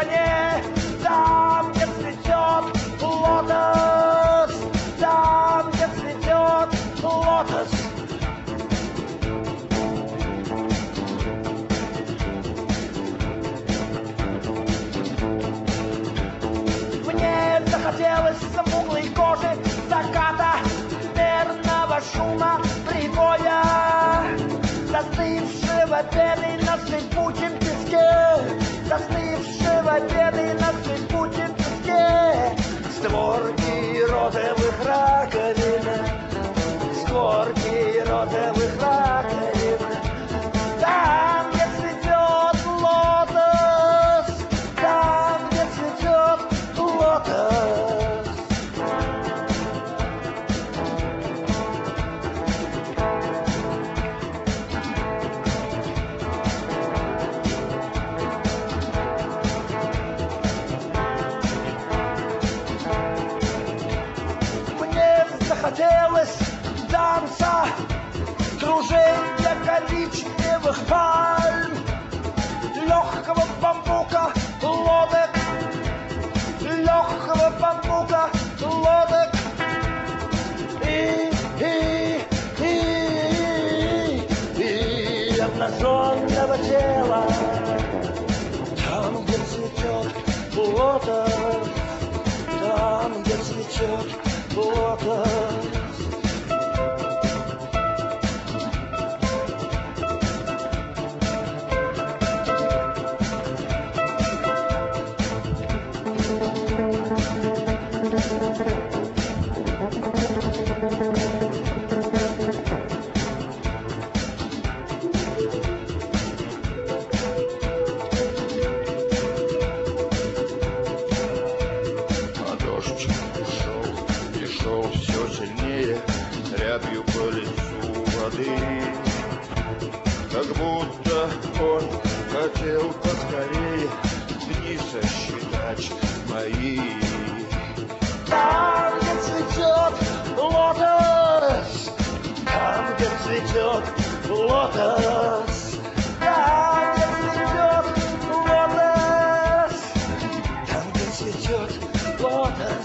стране, там, где цветет лотос, там, где цветет лотос. Мне захотелось смуглой кожи заката, мерного шума прибоя, застывшего пены на скрипучем песке, застывшего пены на скрипучем песке. Створки розовых раковин, створки розовых раковин. Там, где цветет лотос, там, где цветет лотос. Захотелось танца, кружения коричневых пальм, легкого бамбука, лодок, легкого бамбука, лодок. И обнаженного тела, там, где цветет лотос, там, где цветет лотос. Рябью по лицу воды, как будто он хотел поскорее дни сосчитать мои. Там, где цветет лотос, там, где цветет лотос, там, где цветет лотос, там, где цветет лотос.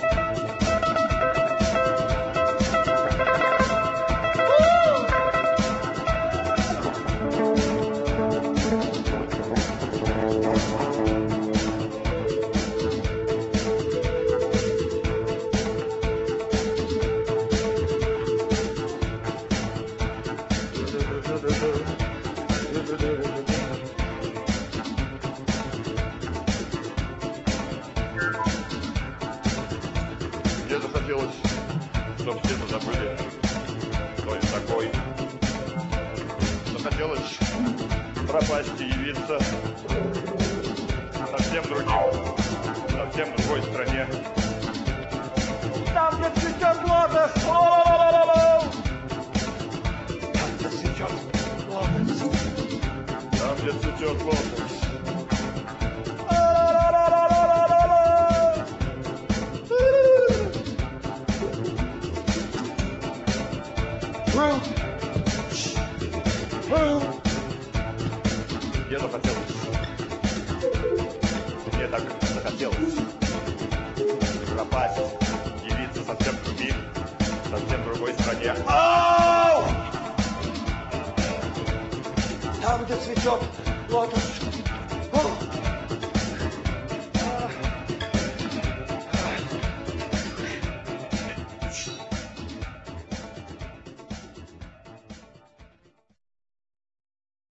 Мне захотелось, чтобы все забыли, кто я такой. Захотелось пропасть и явиться совсем другим, совсем другой стране. Там, где цветет лотос, там, где цветет лотос, там, где цветет лотос. Мне так захотелось пропасть, явиться совсем другим, совсем другой стране. Ау! Там, где цветет лотос,